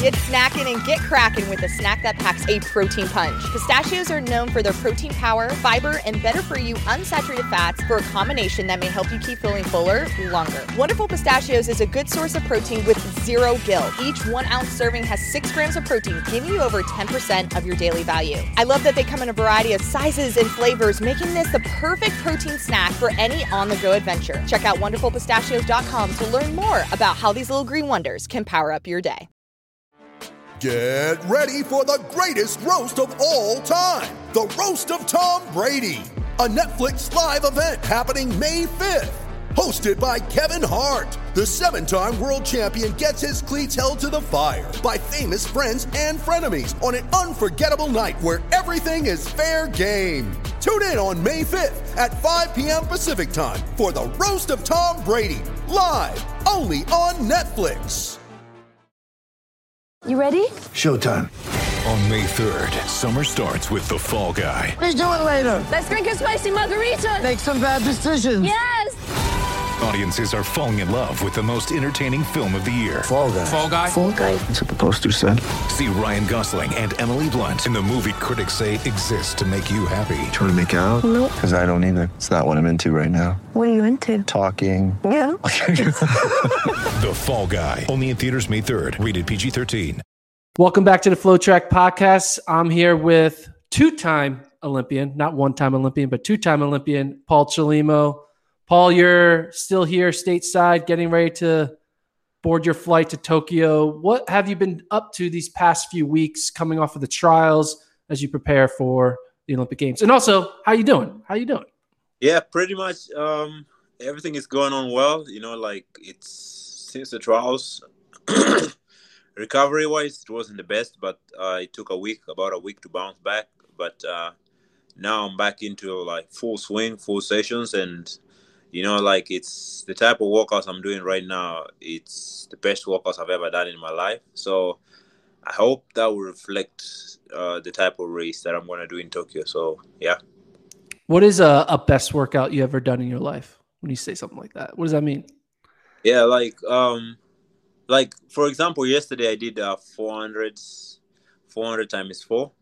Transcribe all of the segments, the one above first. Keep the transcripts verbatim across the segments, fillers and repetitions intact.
Get snacking and get cracking with a snack that packs a protein punch. Pistachios are known for their protein power, fiber, and better-for-you unsaturated fats for a combination that may help you keep feeling fuller longer. Wonderful Pistachios is a good source of protein with zero guilt. Each one-ounce serving has six grams of protein, giving you over ten percent of your daily value. I love that they come in a variety of sizes and flavors, making this the perfect protein snack for any on-the-go adventure. Check out wonderful pistachios dot com to learn more about how these little green wonders can power up your day. Get ready for the greatest roast of all time, the Roast of Tom Brady, a Netflix live event happening May fifth. Hosted by Kevin Hart, the seven-time world champion gets his cleats held to the fire by famous friends and frenemies on an unforgettable night where everything is fair game. Tune in on May fifth at five p.m. Pacific time for the Roast of Tom Brady, live only on Netflix. You ready? Showtime. On May third, summer starts with The Fall Guy. Let's do it later. Let's drink a spicy margarita. Make some bad decisions. Yes! Audiences are falling in love with the most entertaining film of the year. Fall Guy. Fall Guy. Fall Guy. That's what the poster said. See Ryan Gosling and Emily Blunt in the movie critics say exists to make you happy. Trying to make it out? Nope. Because I don't either. It's not what I'm into right now. What are you into? Talking. Yeah. The Fall Guy. Only in theaters May third. Rated P G thirteen. Welcome back to the Flow Track Podcast. I'm here with two-time Olympian, not one-time Olympian, but two-time Olympian, Paul Chelimo. Paul, you're still here stateside, getting ready to board your flight to Tokyo. What have you been up to these past few weeks coming off of the trials as you prepare for the Olympic Games? And also, how you doing? How you doing? Yeah, pretty much um, everything is going on well. You know, like it's since the trials, recovery-wise, it wasn't the best, but uh, it took a week, about a week to bounce back. But uh, now I'm back into like full swing, full sessions, and you know, like it's the type of workouts I'm doing right now. It's the best workouts I've ever done in my life. So I hope that will reflect uh, the type of race that I'm going to do in Tokyo. So, yeah. What is a, a best workout you ever done in your life when you say something like that? What does that mean? Yeah, like, um, like for example, yesterday I did uh, four hundred, four hundred times four.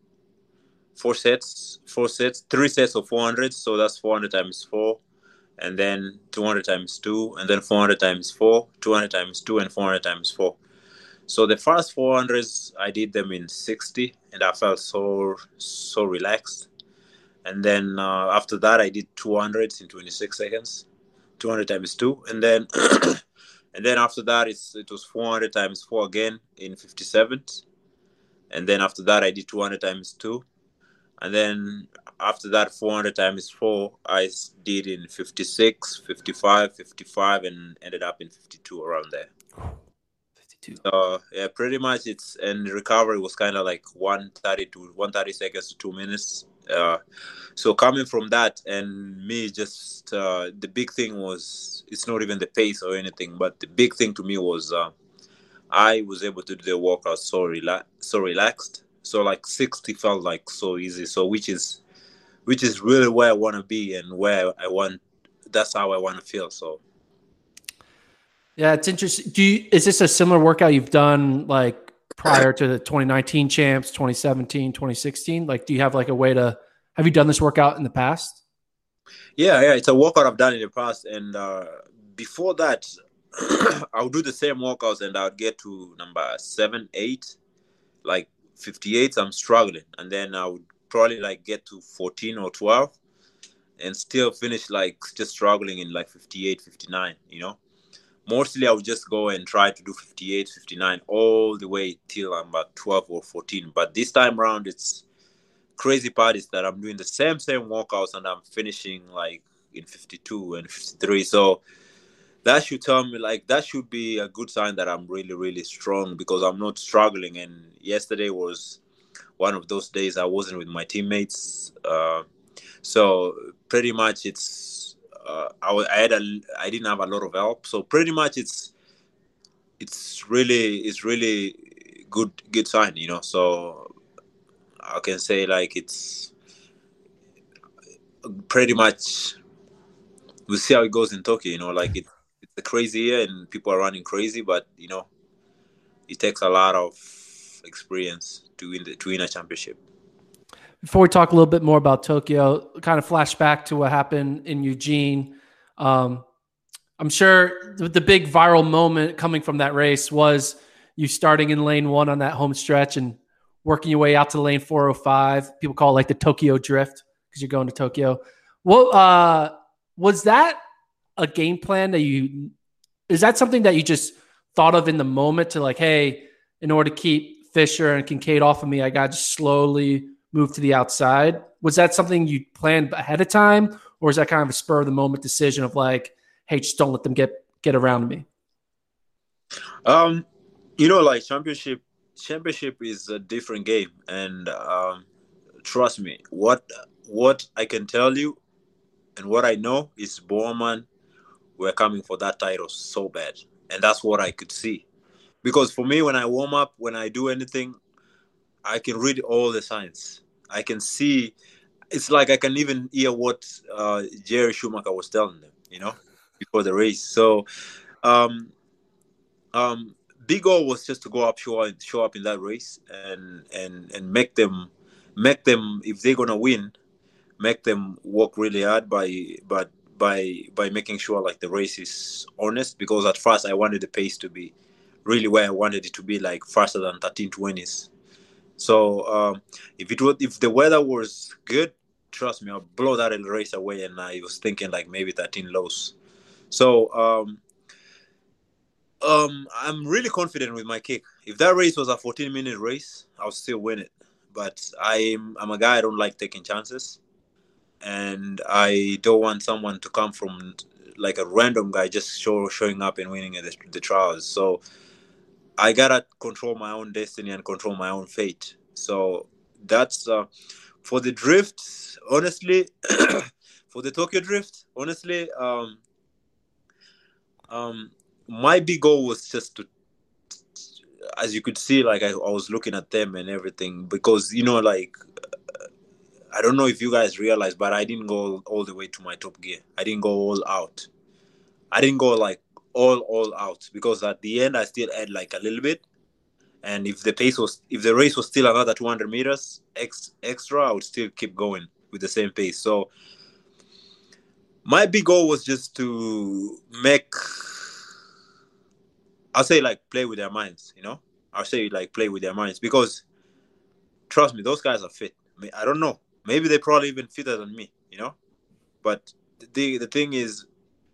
Four sets, four sets, three sets of four hundred. So that's four hundred times four. And then two hundred times two, and then four hundred times four, two hundred times two, and four hundred times four. So the first four hundreds, I did them in sixty, and I felt so, so relaxed. And then uh, after that, I did two hundreds in twenty-six seconds, two hundred times two. And then and then after that, it's, it was four hundred times four again in fifty-seven. And then after that, I did two hundred times two. And then after that, four hundred times four, I did in fifty-six, fifty-five, fifty-five, and ended up in fifty-two around there. fifty-two. So, yeah, pretty much it's, and recovery was kind of like one thirty to one thirty seconds to two minutes. Uh, so coming from that and me just, uh, the big thing was, it's not even the pace or anything, but the big thing to me was uh, I was able to do the workout so, rela- so relaxed. So like sixty felt like so easy. So which is, which is really where I want to be and where I want. That's how I want to feel. So. Yeah, it's interesting. Do you, is this a similar workout you've done like prior to the twenty nineteen champs, twenty seventeen, twenty sixteen? Like, do you have like a way to? Have you done this workout in the past? Yeah, yeah, it's a workout I've done in the past, and uh, before that, I would do the same workouts, and I would get to number seven, eight, like. fifty-eight, I'm struggling, and then I would probably like get to fourteen or twelve and still finish like just struggling in like fifty-eight, fifty-nine, you know. Mostly I would just go and try to do fifty-eight, fifty-nine all the way till I'm about twelve or fourteen, but this time around it's crazy part is that I'm doing the same same workouts and I'm finishing like in fifty-two and fifty-three. So that should tell me, like, that should be a good sign that I'm really, really strong because I'm not struggling. And yesterday was one of those days I wasn't with my teammates. Uh, so pretty much it's, uh, I, I had a, I didn't have a lot of help. So pretty much it's, it's really, it's really good, good sign, you know. So I can say like it's pretty much, we'll see how it goes in Tokyo, you know, like it. It's a crazy year and people are running crazy, but, you know, it takes a lot of experience to win the, to win a championship. Before we talk a little bit more about Tokyo, kind of flash back to what happened in Eugene. Um, I'm sure the, the big viral moment coming from that race was you starting in lane one on that home stretch and working your way out to lane four oh five. People call it like the Tokyo Drift because you're going to Tokyo. Well, uh, was that a game plan that you – is that something that you just thought of in the moment to like, hey, in order to keep Fisher and Kincaid off of me, I got to slowly – move to the outside? Was that something you planned ahead of time, or is that kind of a spur of the moment decision of like, hey, just don't let them get get around me? Um, you know, like championship, championship is a different game, and um, trust me, what what I can tell you, and what I know is Bowman were coming for that title so bad, and that's what I could see. Because for me, when I warm up, when I do anything, I can read all the signs. I can see. It's like I can even hear what uh, Jerry Schumacher was telling them, you know, before the race. So, um, um, big goal was just to go up, show, show up in that race, and and and make them, make them. If they're gonna win, make them work really hard by, but by by making sure like the race is honest. Because at first I wanted the pace to be really where I wanted it to be, like faster than thirteen twenties. So um, if it was, if the weather was good, trust me, I'll blow that race away. And I was thinking like maybe thirteen lows. So um, um, I'm really confident with my kick. If that race was a fourteen minute race, I'll still win it. But I'm I'm a guy, I don't like taking chances, and I don't want someone to come from like a random guy just show, showing up and winning the, the trials. So I gotta control my own destiny and control my own fate. So that's uh, for the drift. Honestly, for the Tokyo Drift, honestly, um, um, my big goal was just to, as you could see, like I, I was looking at them and everything, because you know, like I don't know if you guys realize, but I didn't go all the way to my top gear. I didn't go all out. I didn't go like. all all out, because at the end I still had like a little bit, and if the pace was if the race was still another two hundred meters ex, extra, I would still keep going with the same pace. So my big goal was just to make, I'll say like play with their minds, you know. I'll say like play with their minds, because trust me, those guys are fit. I mean, I don't know, maybe they're probably even fitter than me, you know. But the the thing is,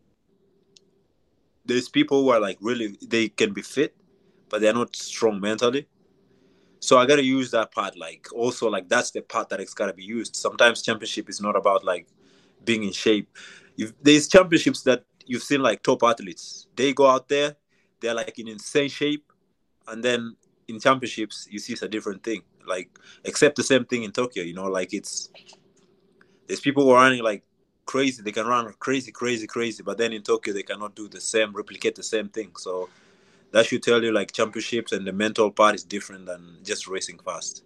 there's people who are like really, they can be fit, but they're not strong mentally. So I got to use that part. Like also like, that's the part that it's got to be used. Sometimes championship is not about like being in shape. If there's championships that you've seen like top athletes, they go out there, they're like in insane shape. And then in championships, you see it's a different thing. Like, except the same thing in Tokyo, you know, like it's, there's people who are running like crazy. They can run crazy, crazy, crazy. But then in Tokyo, they cannot do the same, replicate the same thing. So that should tell you like championships and the mental part is different than just racing fast.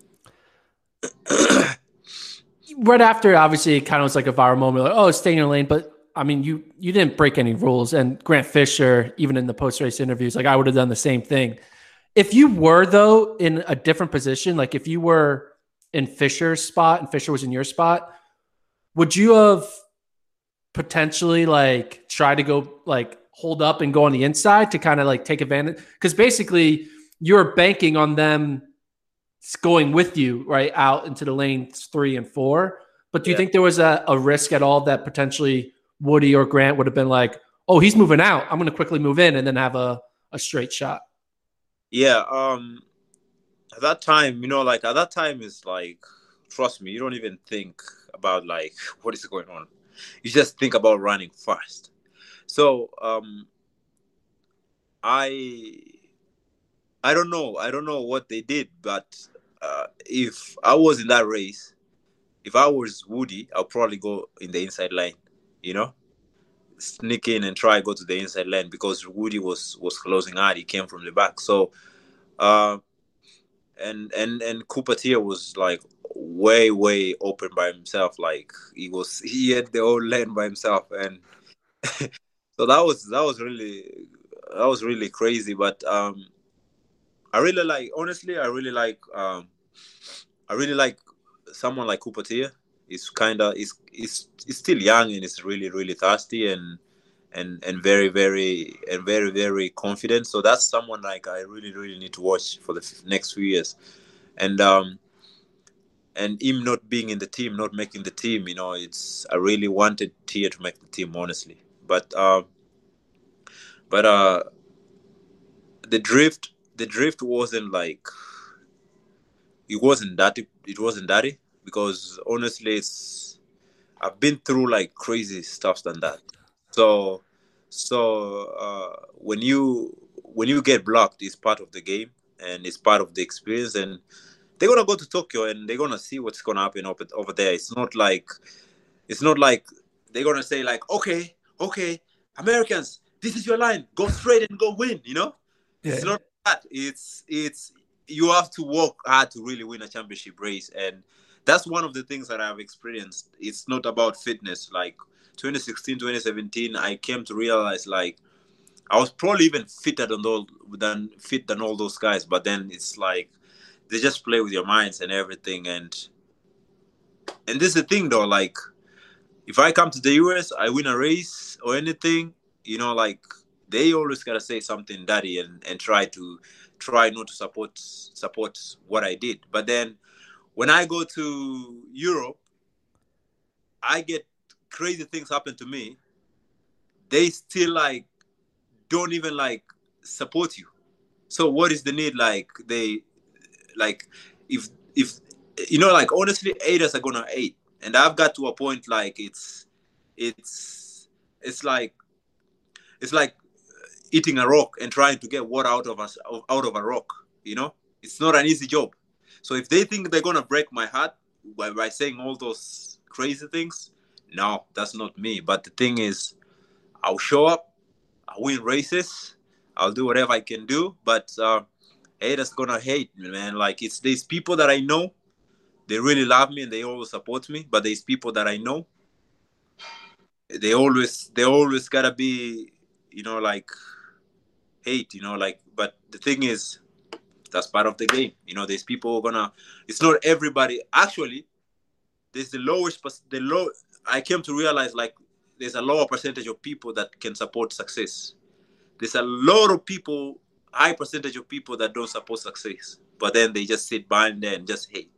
Right after, obviously, it kind of was like a viral moment. Like, oh, stay in your lane. But I mean, you you didn't break any rules. And Grant Fisher, even in the post-race interviews, like I would have done the same thing. If you were, though, in a different position, like if you were in Fisher's spot and Fisher was in your spot, would you have potentially like tried to go like hold up and go on the inside to kind of like take advantage? Because basically you're banking on them going with you right out into the lanes three and four. But do you yeah. think there was a, a risk at all that potentially Woody or Grant would have been like, oh, he's moving out, I'm going to quickly move in and then have a, a straight shot? Yeah. Um, at that time, you know, like at that time is like, trust me, you don't even think about like what is going on. You just think about running fast. So um, I I don't know. I don't know what they did, but uh, if I was in that race, if I was Woody, I'll probably go in the inside line, you know, sneak in and try go to the inside line, because Woody was was closing hard. He came from the back. So uh, and and and Cooper Tier was like way way open by himself. Like he was he had the whole lane by himself, and so that was that was really that was really crazy. But um I really like, honestly, I really like, um, I really like someone like Cooper Tier. He's kind of, he's, he's, he's still young and he's really, really thirsty and, and, and very, very, and very, very confident. So that's someone like I really, really need to watch for the f- next few years. And, um, and him not being in the team, not making the team, you know, it's, I really wanted Tier to make the team, honestly. But, um, but, uh, the drift, the drift wasn't like, it wasn't that, it wasn't dirty because honestly, it's, I've been through like crazy stuff than that. So, so, uh, when you, when you get blocked, it's part of the game and it's part of the experience, and they're gonna go to Tokyo and they're gonna see what's gonna happen over, over there. It's not like, it's not like they're gonna say like, okay, okay, Americans, this is your line, go straight and go win. You know, yeah. It's not that. It's it's you have to work hard to really win a championship race, and that's one of the things that I've experienced. It's not about fitness. Like twenty sixteen, twenty seventeen, I came to realize like I was probably even fitter than all than fit than all those guys, but then it's like, they just play with your minds and everything. And and this is the thing though, like if I come to the U S, I win a race or anything, you know, like they always gotta say something dirty and, and try to try not to support support what I did. But then when I go to Europe, I get crazy things happen to me. They still like don't even like support you. So what is the need? Like they Like if if you know, like honestly, haters are gonna hate, and I've got to a point like it's it's it's like it's like eating a rock and trying to get water out of us out of a rock. You know, it's not an easy job. So if they think they're gonna break my heart by, by saying all those crazy things, no, that's not me. But the thing is, I'll show up, I'll win races, I'll do whatever I can do, but. Uh, Haters gonna hate me, man. Like it's there's people that I know, they really love me and they always support me. But there's people that I know, they always they always gotta be, you know, like hate, you know, like. But the thing is, that's part of the game. You know, there's people who are gonna. It's not everybody. Actually, there's the lowest. The low. I came to realize like there's a lower percentage of people that can support success. There's a lot of people. High percentage of people that don't support success, but then they just sit behind there and just hate.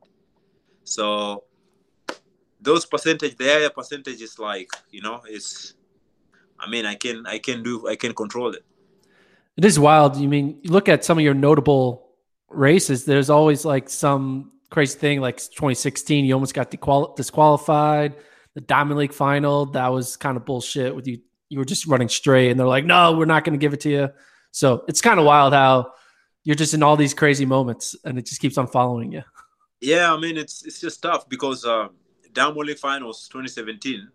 So those percentage, the higher percentage is like, you know, it's, I mean, I can, I can do, I can control it. It is wild. You mean, you look at some of your notable races, there's always like some crazy thing, like twenty sixteen, you almost got dequal- disqualified. The Diamond League final, that was kind of bullshit with you. You were just running straight and they're like, no, we're not going to give it to you. So it's kind of wild how you're just in all these crazy moments and it just keeps on following you. Yeah, I mean, it's it's just tough because uh, Diamond League Finals twenty seventeen,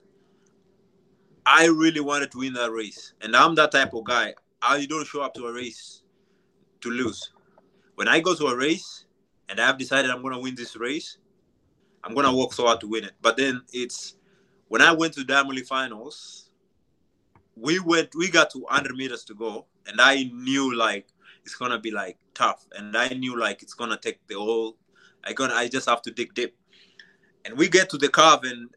I really wanted to win that race. And I'm that type of guy. I don't show up to a race to lose. When I go to a race and I've decided I'm going to win this race, I'm going to work so hard to win it. But then it's, when I went to Diamond League Finals, we went, we got to one hundred meters to go. And I knew like it's gonna be like tough, and I knew like it's gonna take the whole. I gonna I just have to dig deep, and we get to the curve, and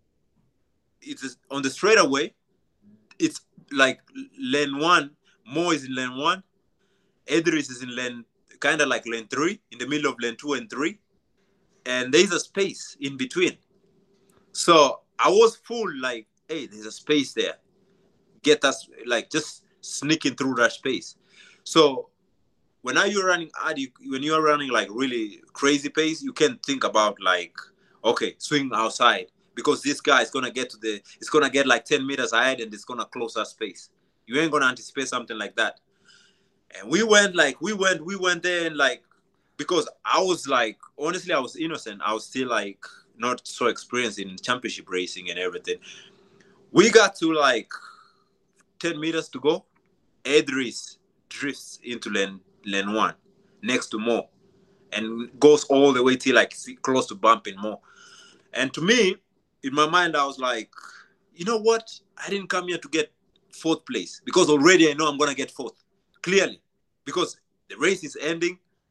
it's on the straightaway. It's like lane one. Mo is in lane one. Edris is in lane kind of like lane three, in the middle of lane two and three, and there's a space in between. So I was full like, hey, there's a space there. Get us like just. Sneaking through that space. So when are you running when you're running like really crazy pace, you can think about like, okay, swing outside because this guy is gonna get to the it's gonna get like ten meters ahead and it's gonna close that space. You ain't gonna anticipate something like that. And we went like we went we went there and like, because I was like, honestly, I was innocent. I was still like not so experienced in championship racing and everything. We got to like ten meters to go. Edris drifts into lane lane one next to Mo and goes all the way till like close to bumping Mo. And to me, in my mind, I was like, you know what? I didn't come here to get fourth place because already I know I'm going to get fourth. Clearly. Because the race is ending.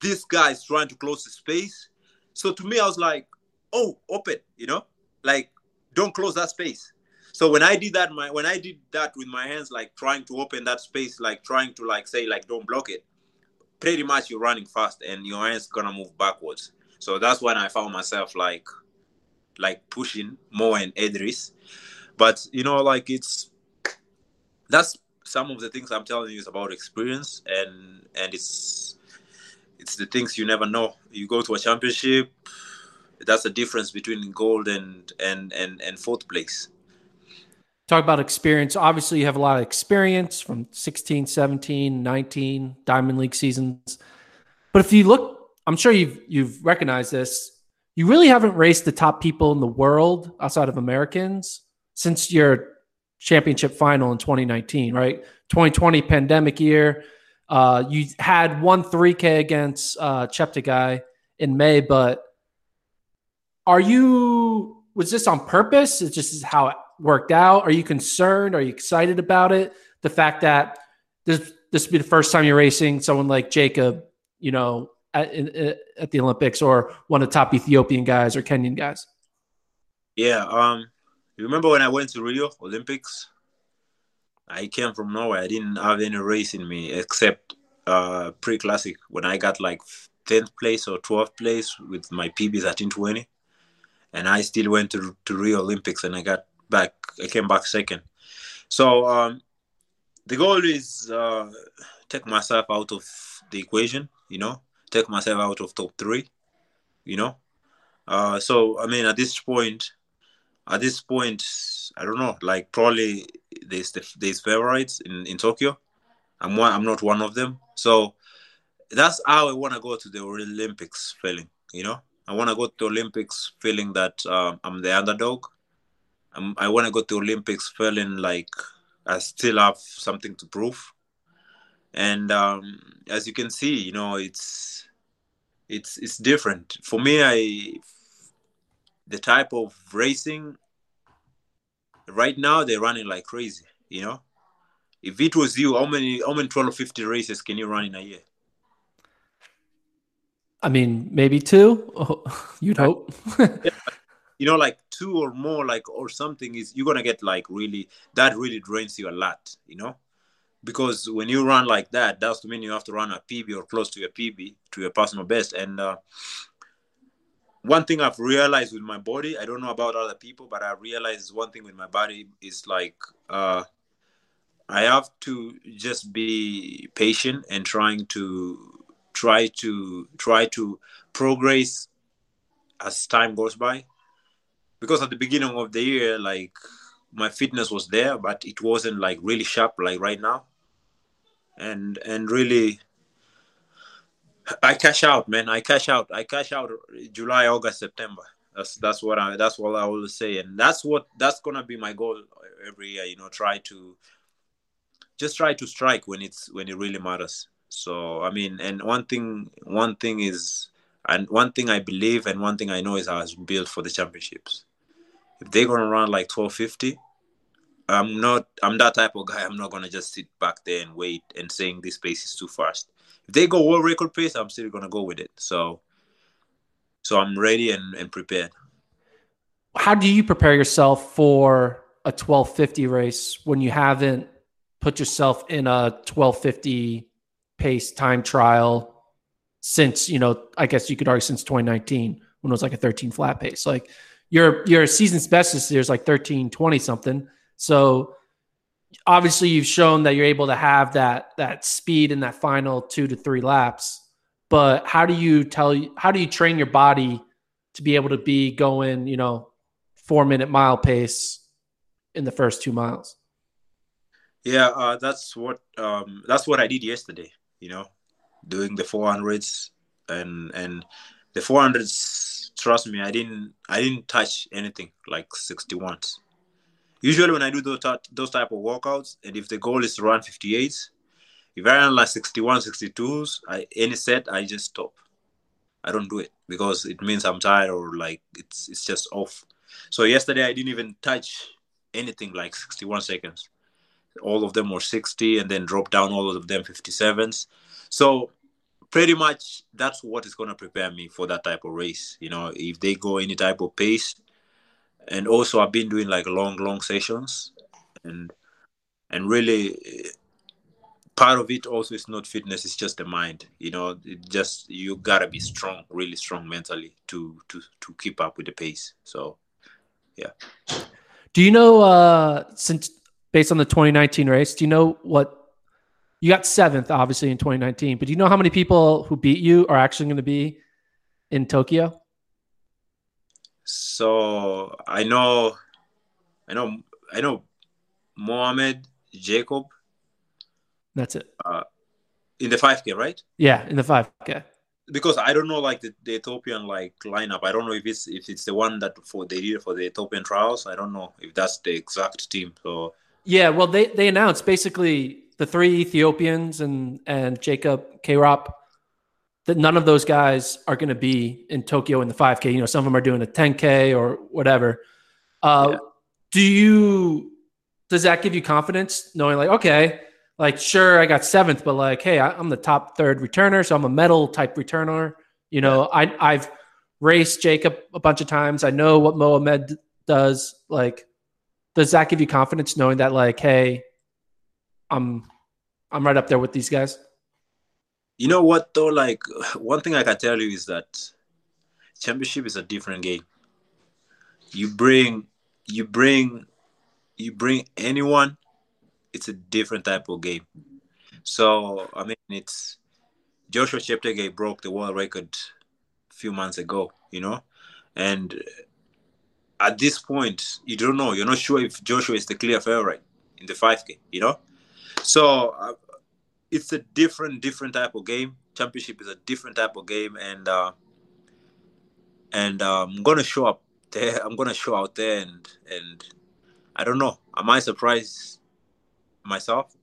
this guy is trying to close the space. So to me, I was like, oh, open, you know, like don't close that space. So when I did that, my when I did that with my hands, like trying to open that space, like trying to like say like don't block it, pretty much you're running fast and your hands gonna move backwards. So that's when I found myself like like pushing more in Edris. But you know, like it's that's some of the things I'm telling you is about experience, and and it's it's the things you never know. You go to a championship, that's the difference between gold and and and, and fourth place. Talk about experience. Obviously, you have a lot of experience from sixteen, seventeen, nineteen Diamond League seasons. But if you look, I'm sure you've you've recognized this. You really haven't raced the top people in the world outside of Americans since your championship final in twenty nineteen, right? twenty twenty pandemic year. Uh, you had one three K against uh, Cheptegei in May, but are you? Was this on purpose? It's just how it worked out? Are you concerned? Are you excited about it? The fact that this this will be the first time you're racing someone like Jacob, you know, at, in, at the Olympics, or one of the top Ethiopian guys or Kenyan guys. Yeah. Um. You remember when I went to Rio Olympics? I came from nowhere. I didn't have any race in me except uh, pre-classic when I got like tenth place or twelfth place with my P B thirteen twenty, and I still went to to Rio Olympics and I got back. I came back second. So um, the goal is uh, take myself out of the equation, you know, take myself out of top three, you know. Uh, so I mean, at this point, at this point, I don't know. Like probably there's the, there's favorites in, in Tokyo. I'm one. I'm not one of them. So that's how I want to go to the Olympics feeling. You know, I want to go to the Olympics feeling that um, I'm the underdog. I'm, I want to go to Olympics feeling like I still have something to prove. And um, as you can see, you know, it's it's it's different for me. I the type of racing right now, they're running like crazy. You know, if it was you, how many how many twelve fifty races can you run in a year? I mean, maybe two. Oh, you'd hope. Yeah. You know, like two or more, like or something is you're gonna get like really that really drains you a lot. You know, because when you run like that, that's mean you have to run a P B or close to your P B, to your personal best. And uh, one thing I've realized with my body, I don't know about other people, but I realized one thing with my body is like uh, I have to just be patient and trying to try to try to progress as time goes by. Because at the beginning of the year, like my fitness was there, but it wasn't like really sharp like right now. And and really, I cash out, man. I cash out. I cash out July, August, September. That's that's what I that's what I will say, and that's what that's gonna be my goal every year. You know, try to just try to strike when it's when it really matters. So I mean, and one thing one thing is, and one thing I believe, and one thing I know is I was built for the championships. If they're gonna run like twelve fifty, I'm not. I'm that type of guy. I'm not gonna just sit back there and wait and saying this pace is too fast. If they go world record pace, I'm still gonna go with it. So, so I'm ready and, and prepared. How do you prepare yourself for a twelve fifty race when you haven't put yourself in a twelve fifty pace time trial since, you know, I guess you could argue since twenty nineteen when it was like a thirteen flat pace? Like your your season's best this year is like thirteen twenty something. So obviously you've shown that you're able to have that that speed in that final two to three laps. But how do you tell how do you train your body to be able to be going, you know, four minute mile pace in the first two miles? Yeah, uh, that's what um, that's what I did yesterday. You know, doing the four hundreds and and the four hundreds. Trust me, I didn't I didn't touch anything like sixty-ones. Usually when I do those those type of workouts, and if the goal is to run fifty-eights, if I run like sixty-one, sixty-twos, I, any set I just stop. I don't do it because it means I'm tired or like it's it's just off. So yesterday I didn't even touch anything like sixty-one seconds. All of them were sixty and then drop down all of them fifty-sevens. So pretty much that's what is going to prepare me for that type of race. You know, if they go any type of pace. And also I've been doing like long, long sessions, and and really part of it also is not fitness, it's just the mind. You know, it just, you gotta be strong, really strong mentally to to to keep up with the pace. So yeah. Do you know, uh, since based on the twenty nineteen race, do you know what you got seventh, obviously in twenty nineteen, but do you know how many people who beat you are actually going to be in Tokyo? So I know, I know, I know Mohamed, Jacob. That's it. Uh, in the five K, right? Yeah, in the five K. Because I don't know like the, the Ethiopian like lineup. I don't know if it's if it's the one that for they did for the Ethiopian trials. I don't know if that's the exact team. So yeah, well they they announced basically the three Ethiopians and and Jacob K-Rop, that none of those guys are going to be in Tokyo in the five K. You know, some of them are doing a ten K or whatever. Uh, yeah. Do you, does that give you confidence knowing like, okay, like, sure, I got seventh, but like, hey, I'm the top third returner, so I'm a medal type returner. You know, yeah. I, I've raced Jacob a bunch of times. I know what Mohamed does. Like, does that give you confidence knowing that like, hey, I'm, I'm right up there with these guys? You know what though? Like, one thing I can tell you is that championship is a different game. You bring, you bring, you bring anyone. It's a different type of game. So I mean, it's Joshua Cheptegei broke the world record a few months ago. You know, and at this point, you don't know. You're not sure if Joshua is the clear favorite in the five K. You know, so. Uh, It's a different, different type of game. Championship is a different type of game, and uh, and uh, I'm gonna show up there. I'm gonna show out there, and and I don't know. Am I surprised myself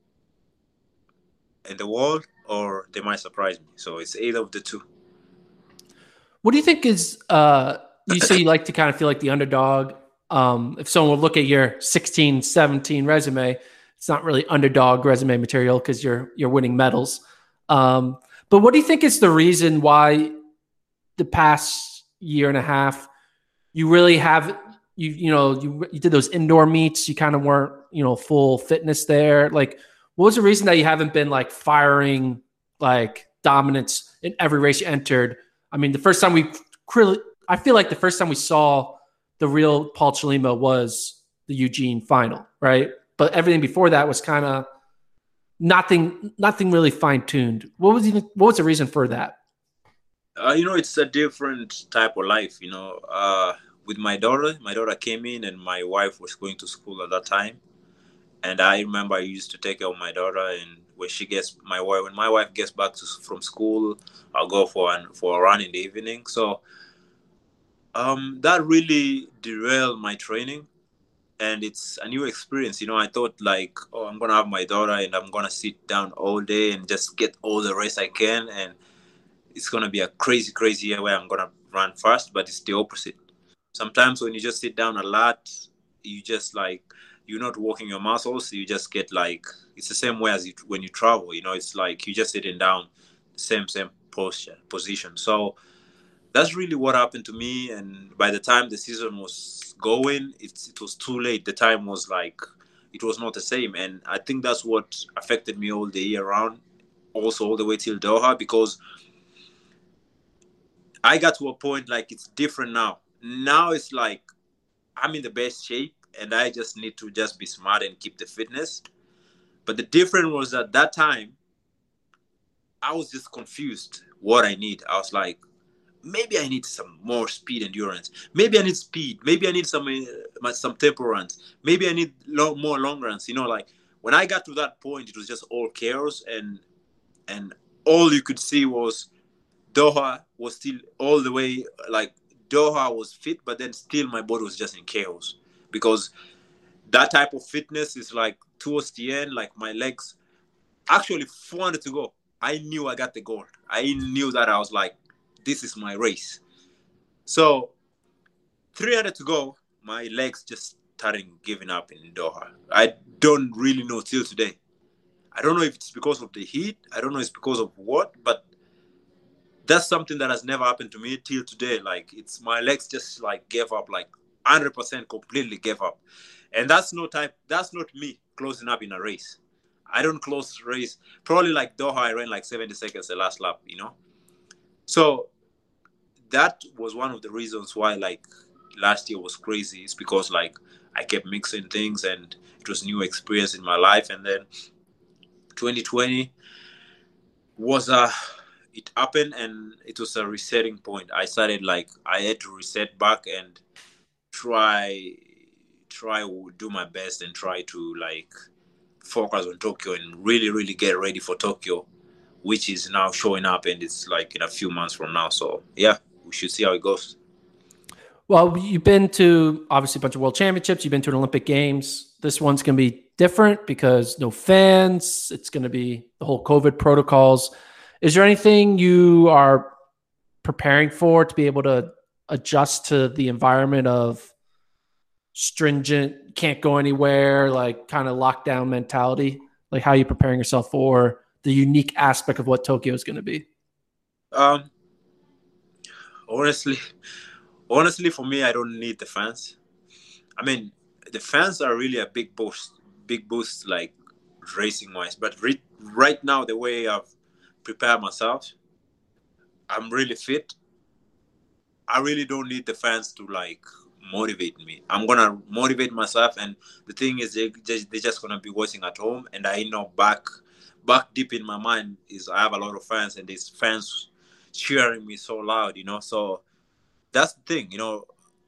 in the world, or they might surprise me? So it's either of the two. What do you think is? Uh, you say you like to kind of feel like the underdog. Um, if someone would look at your sixteen, seventeen resume. It's not really underdog resume material because you're you're winning medals. Um, but what do you think is the reason why the past year and a half you really have you you know you you did those indoor meets, you kind of weren't you know full fitness there. Like, what was the reason that you haven't been like firing like dominance in every race you entered? I mean, the first time we really, I feel like the first time we saw the real Paul Chelimo was the Eugene final, right? But everything before that was kind of nothing, nothing really fine tuned. What was even, what was the reason for that? Uh, you know, it's a different type of life. You know, uh, with my daughter, my daughter came in, and my wife was going to school at that time. And I remember I used to take care of my daughter, and when she gets my wife, when my wife gets back to, from school, I'll go for an for a run in the evening. So um, that really derailed my training. And it's a new experience. You know, I thought like, oh, I'm going to have my daughter and I'm going to sit down all day and just get all the rest I can. And it's going to be a crazy, crazy year where I'm going to run fast, but it's the opposite. Sometimes when you just sit down a lot, you just like, you're not working your muscles. You just get like, it's the same way as you, when you travel, you know, it's like you just sitting down, same, same posture, position. So that's really what happened to me. And by the time the season was going, it's, it was too late. The time was like, it was not the same. And I think that's what affected me all the year round, also all the way till Doha, because I got to a point like it's different now. Now it's like I'm in the best shape and I just need to just be smart and keep the fitness. But the difference was at that time, I was just confused what I need. I was like, maybe I need some more speed endurance. Maybe I need speed. Maybe I need some uh, some tempo runs. Maybe I need long, more long runs. You know, like when I got to that point, it was just all chaos, and and all you could see was Doha was still all the way, like Doha was fit, but then still my body was just in chaos, because that type of fitness is like towards the end, like my legs, actually four hundred to go. I knew I got the gold. I knew that I was like, this is my race. So three hundred to go, my legs just started giving up in Doha. I don't really know till today. I don't know if it's because of the heat. I don't know if it's because of what, but that's something that has never happened to me till today. Like, it's my legs just like gave up, like one hundred percent completely gave up. And that's no type, that's not me closing up in a race. I don't close race. Probably like Doha, I ran like seventy seconds the last lap, you know? So that was one of the reasons why like last year was crazy. It's because like I kept mixing things and it was new experience in my life. And then twenty twenty was a, it happened and it was a resetting point. I started like, I had to reset back and try, try to do my best and try to like focus on Tokyo and really, really get ready for Tokyo, which is now showing up and it's like in a few months from now. So yeah, we should see how it goes. Well, you've been to obviously a bunch of world championships. You've been to an Olympic Games. This one's going to be different because no fans. It's going to be the whole COVID protocols. Is there anything you are preparing for to be able to adjust to the environment of stringent, can't go anywhere, like kind of lockdown mentality? Like, how are you preparing yourself for the unique aspect of what Tokyo is going to be? Um, honestly, honestly, for me, I don't need the fans. I mean, the fans are really a big boost, big boost, like racing wise. But re- right now, the way I've prepared myself, I'm really fit. I really don't need the fans to like motivate me. I'm gonna motivate myself, and the thing is, they just, they're just gonna be watching at home. And I know back, back deep in my mind is I have a lot of fans, and these fans cheering me so loud, you know. So that's the thing, you know.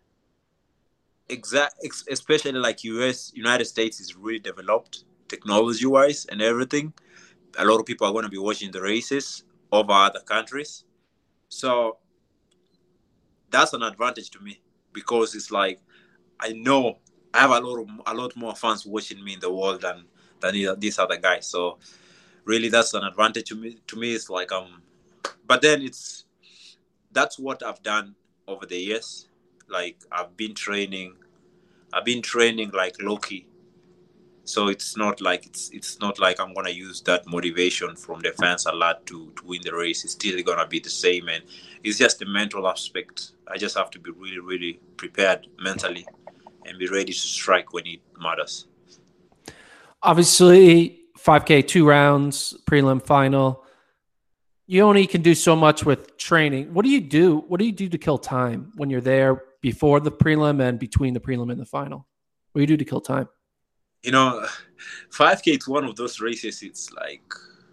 Exact, especially like U S, United States is really developed technology wise and everything. A lot of people are going to be watching the races over other countries. So that's an advantage to me because it's like, I know I have a lot of, a lot more fans watching me in the world than, than these other guys. So really that's an advantage to me. To me, it's like, um, but then it's, that's what I've done over the years. Like I've been training, I've been training like low-key. So it's not like it's it's not like I'm gonna use that motivation from the fans a lot to, to win the race. It's still gonna be the same, and it's just the mental aspect. I just have to be really, really prepared mentally and be ready to strike when it matters. Obviously, five K, two rounds, prelim, final. You only can do so much with training. What do you do? What do you do to kill time when you're there before the prelim and between the prelim and the final? What do you do to kill time? You know, five K is one of those races. It's like,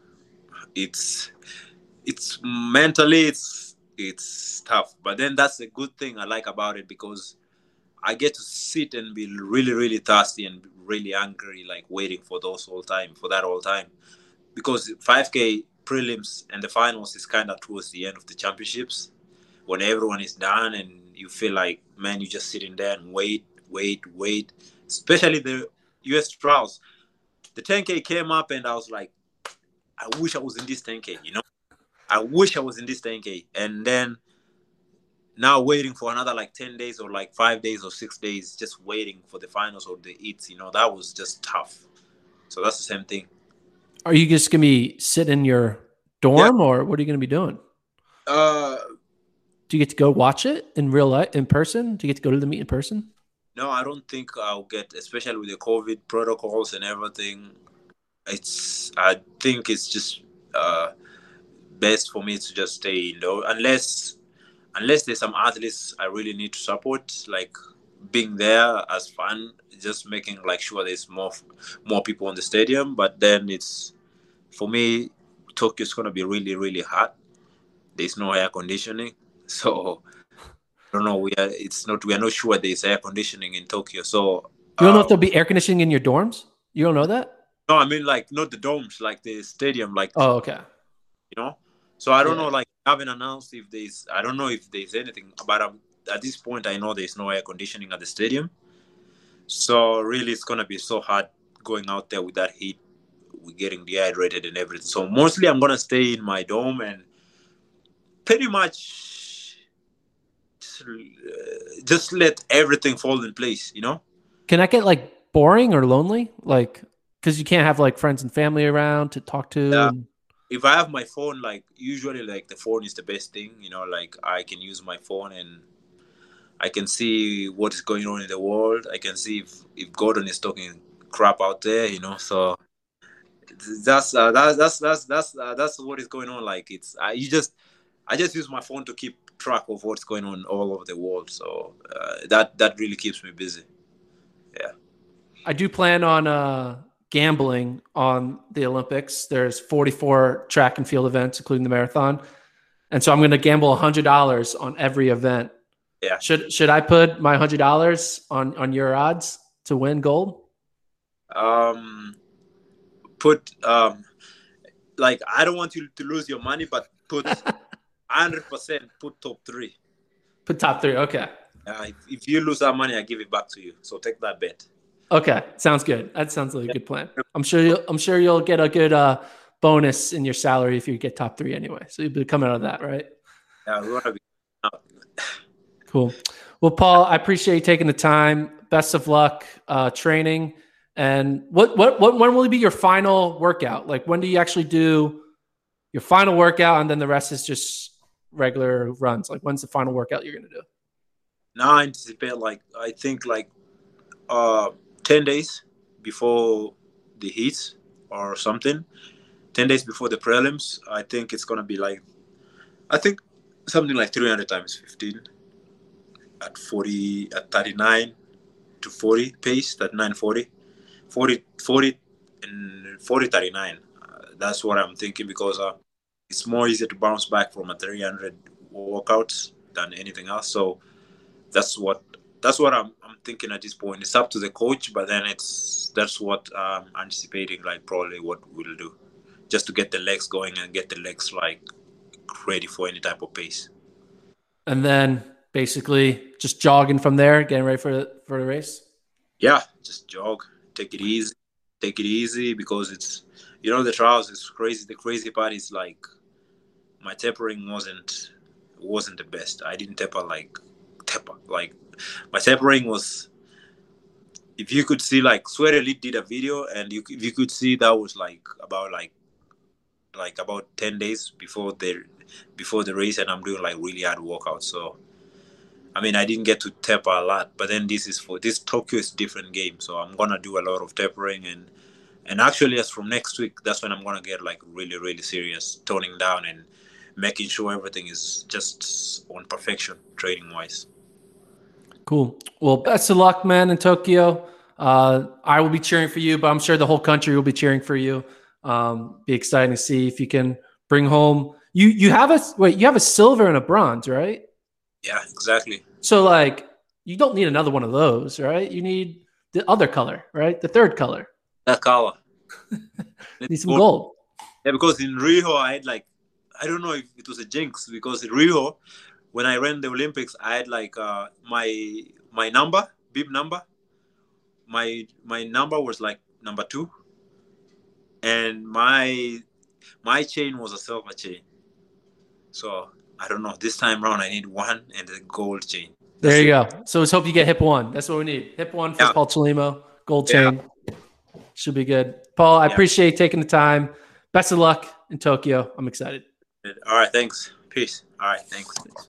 it's, it's mentally, it's, it's tough. But then that's a good thing I like about it because I get to sit and be really, really thirsty and really angry, like waiting for those whole time, for that whole time. Because five K prelims and the finals is kind of towards the end of the championships when everyone is done and you feel like, man, you're just sitting there and wait, wait, wait. Especially the U S trials. The ten K came up and I was like, I wish I was in this ten K, you know? I wish I was in this ten K. And then now waiting for another like ten days or like five days or six days, just waiting for the finals or the heats, you know, that was just tough. So that's the same thing. Are you just going to be sitting in your dorm yeah. or what are you going to be doing? Uh, Do you get to go watch it in real life, in person? Do you get to go to the meet in person? No, I don't think I'll get, especially with the COVID protocols and everything. It's, I think it's just uh, best for me to just stay indoors, unless, unless there's some athletes I really need to support, like being there as fun, just making like sure there's more, more people in the stadium. But then it's, for me, Tokyo's gonna be really, really hot. There's no air conditioning, so. I don't know. We are. It's not. We are not sure there's air conditioning in Tokyo. So you don't know uh, if there'll be air conditioning in your dorms. You don't know that? No, I mean like not the domes, like the stadium, like. Oh, okay. You know, so I don't yeah. know. Like, I haven't announced if there's. I don't know if there's anything, but um, at this point, I know there's no air conditioning at the stadium. So really, it's gonna be so hard going out there with that heat. We're getting dehydrated and everything. So mostly, I'm gonna stay in my dome and pretty much. Just let everything fall in place, you know? Can that get like boring or lonely? Like, because you can't have like friends and family around to talk to? Yeah. And... if I have my phone, like usually like the phone is the best thing, you know, like I can use my phone and I can see what is going on in the world. I can see if, if Gordon is talking crap out there, you know. So that's uh, that's that's that's that's uh, that's what is going on. Like it's I you just I just use my phone to keep track of what's going on all over the world. So uh, that that really keeps me busy. Yeah. I do plan on uh, gambling on the Olympics. There's forty-four track and field events, including the marathon, and so I'm going to gamble one hundred dollars on every event. Yeah. Should should I put my one hundred dollars on, on your odds to win gold? Um, put um, like I don't want you to lose your money, but put one hundred percent. Put top three. Put top three. Okay. Uh, if, if you lose that money, I give it back to you. So take that bet. Okay, sounds good. That sounds like a good plan. I'm sure you'll I'm sure you'll get a good uh, bonus in your salary if you get top three anyway. So you'll be coming out of that, right? Yeah, we want to be. Cool. Well, Paul, I appreciate you taking the time. Best of luck uh, training. And what, what, what, when will it be your final workout? Like, when do you actually do your final workout, and then the rest is just regular runs? Like, when's the final workout you're going to do? Now I anticipate, like, I think, like, uh, ten days before the heats or something. ten days before the prelims. I think it's going to be, like, I think something like three hundred times fifteen. At forty, at thirty-nine to forty pace, thirty-nine, forty, forty, forty, and forty, thirty-nine. Uh, that's what I'm thinking because uh, it's more easy to bounce back from a three hundred workouts than anything else. So that's what that's what I'm I'm thinking at this point. It's up to the coach, but then it's that's what I'm anticipating, like probably what we'll do, just to get the legs going and get the legs like ready for any type of pace. And then basically just jogging from there, getting ready for the, for the race? Yeah, just jog. Take it easy. Take it easy because it's, you know, the trials is crazy. The crazy part is like my tapering wasn't wasn't the best. I didn't taper like taper. Like my tapering was, if you could see, like Sweat Elite did a video and you if you could see that was like about like like about ten days before the before the race, and I'm doing like really hard workouts. So I mean, I didn't get to taper a lot, but then this is for this Tokyo is a different game, so I'm gonna do a lot of tapering, and and actually, as from next week, that's when I'm gonna get like really, really serious, toning down and making sure everything is just on perfection, training wise. Cool. Well, best of luck, man, in Tokyo. Uh, I will be cheering for you, but I'm sure the whole country will be cheering for you. Um, be exciting to see if you can bring home. You you have a wait. You have a silver and a bronze, right? Yeah, exactly. So, like, you don't need another one of those, right? You need the other color, right? The third color. That color. Need some gold. Yeah, because in Rio, I had like, I don't know if it was a jinx, because in Rio, when I ran the Olympics, I had like uh, my my number, bib number. My my number was like number two, and my my chain was a silver chain. So I don't know. This time around, I need one and a gold chain. That's there you it. go. So let's hope you get hip one. That's what we need. Hip one for Yeah. Paul Chelimo. Gold Yeah. chain. Should be good. Paul, I Yeah. appreciate you taking the time. Best of luck in Tokyo. I'm excited. All right, thanks. Peace. All right, thanks.